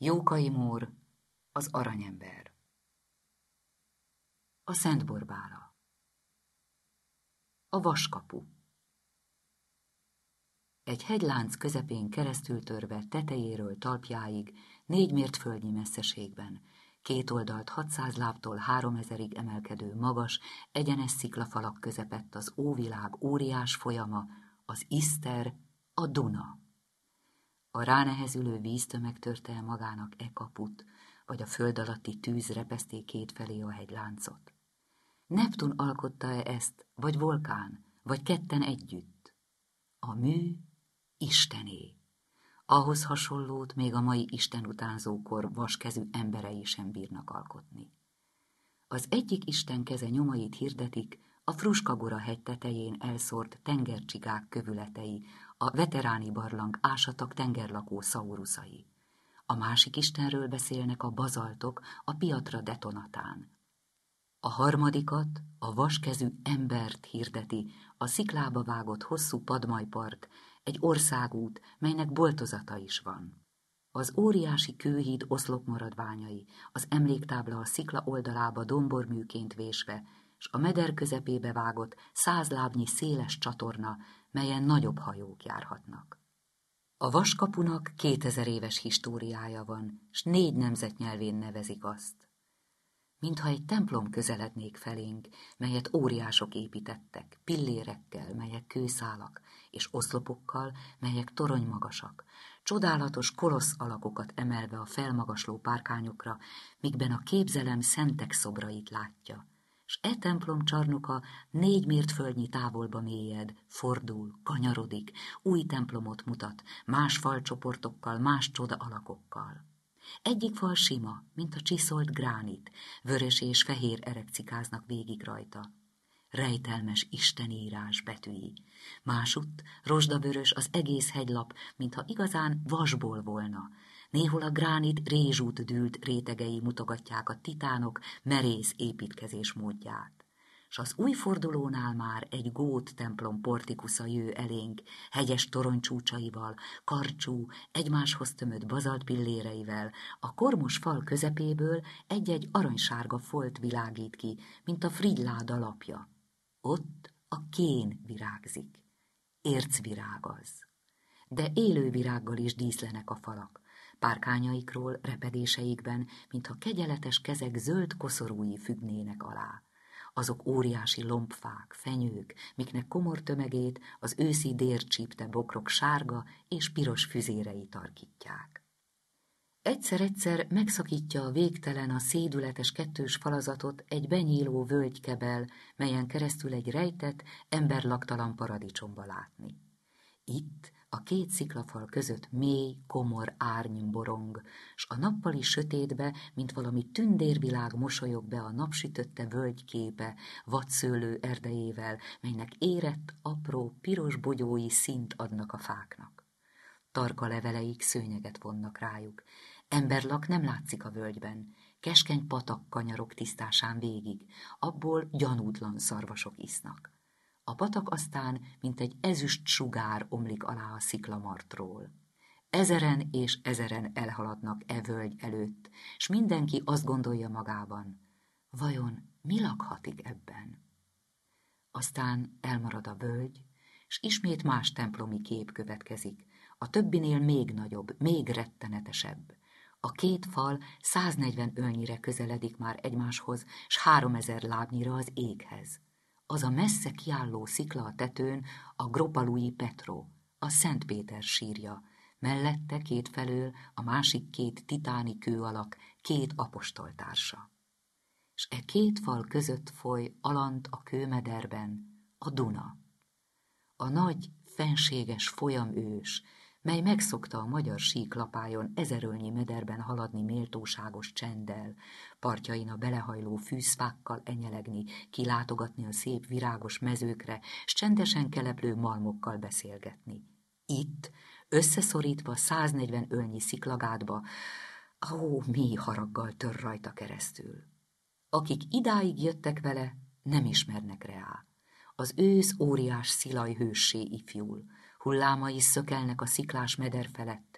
Jókai Mór, az aranyember. A Szent Borbála. A vaskapu. Egy hegylánc közepén keresztül törve tetejéről talpjáig 4 mértföldnyi messzeségben, két oldalt 600 lábtól 3000-ig emelkedő magas, egyenes sziklafalak közepett az óvilág óriás folyama, az Iszter, a Duna. A ránehezülő víztömeg törte el magának e kaput, vagy a föld alatti tűz repeszté kétfelé a hegyláncot. Neptun alkotta-e ezt, vagy vulkán, vagy ketten együtt? A mű Istené. Ahhoz hasonlót még a mai istenutánzókor vaskezű emberei sem bírnak alkotni. Az egyik isten keze nyomait hirdetik a Fruskagora hegy tetején elszórt tengercsigák kövületei, a veteráni barlang ásatak tengerlakó szauruszai. A másik istenről beszélnek a bazaltok a Piatra detonatán. A harmadikat, a vaskezű embert hirdeti a sziklába vágott hosszú padmajpart, egy országút, melynek boltozata is van. Az óriási kőhíd oszlopmaradványai, az emléktábla a szikla oldalába domborműként vésve, s a meder közepébe vágott 100 lábnyi széles csatorna, melyen nagyobb hajók járhatnak. A vaskapunak 2000 éves históriája van, s 4 nemzetnyelvén nevezik azt. Mintha egy templom közelednék felénk, melyet óriások építettek, pillérekkel, melyek kőszálak, és oszlopokkal, melyek toronymagasak, csodálatos kolossz alakokat emelve a felmagasló párkányokra, mikben a képzelem szentek szobrait látja, s e templom csarnoka 4 mértföldnyi távolba mélyed, fordul, kanyarodik, új templomot mutat, más falcsoportokkal, más csoda alakokkal. Egyik fal sima, mint a csiszolt gránit, vörös és fehér erek cikáznak végig rajta. Rejtelmes istenírás betűi. Másutt rozsdavörös az egész hegylap, mintha igazán vasból volna. Néhol a gránit rézsút dűlt rétegei mutogatják a titánok merész építkezés módját. S az új fordulónál már egy gót templom portikusza jő elénk, hegyes toronycsúcsaival, karcsú, egymáshoz tömött bazalt pilléreivel, a kormos fal közepéből egy-egy aranysárga folt világít ki, mint a frigylád alapja. Ott a kén virágzik. Ércvirág az. De élő virággal is díszlenek a falak. Párkányaikról, repedéseikben, mintha kegyeletes kezek zöld koszorúi függnének alá. Azok óriási lombfák, fenyők, miknek komor tömegét az őszi dércsípte bokrok sárga és piros füzérei tarkítják. Egyszer-egyszer megszakítja a végtelen, a szédületes kettős falazatot egy benyíló völgykebel, melyen keresztül egy rejtett, emberlaktalan paradicsomba látni. Itt a 2 sziklafal között mély, komor árny borong, s a nappali sötétbe, mint valami tündérvilág mosolyog be a napsütötte völgyképe, vadszőlő erdejével, melynek érett, apró, piros bogyói színt adnak a fáknak. Tarka leveleik szőnyeget vonnak rájuk. Emberlak nem látszik a völgyben, keskeny patak kanyarok tisztásán végig, abból gyanútlan szarvasok isznak. A patak aztán, mint egy ezüst sugár omlik alá a sziklamartról. Ezeren és ezeren elhaladnak e völgy előtt, s mindenki azt gondolja magában, vajon mi lakhatik ebben? Aztán elmarad a völgy, s ismét más templomi kép következik, a többinél még nagyobb, még rettenetesebb. A 2 fal 140 ölnyire közeledik már egymáshoz, s 3000 lábnyira az éghez. Az a messze kiálló szikla a tetőn a Gropalui Petro, a Szent Péter sírja, mellette kétfelől a másik 2 titáni kőalak, 2 apostoltársa. S e 2 fal között foly alant a kőmederben a Duna. A nagy, fenséges folyamős, mely megszokta a magyar síklapályon 1000 ölnyi mederben haladni méltóságos csenddel, partjain a belehajló fűzfákkal enyelegni, kilátogatni a szép virágos mezőkre, s csendesen keleplő malmokkal beszélgetni. Itt, összeszorítva 140 ölnyi sziklagádba, mély haraggal tör rajta keresztül. Akik idáig jöttek vele, nem ismernek rá. Az ősz óriás szilaj hőssé ifjul, hullámai szökelnek a sziklás meder felett,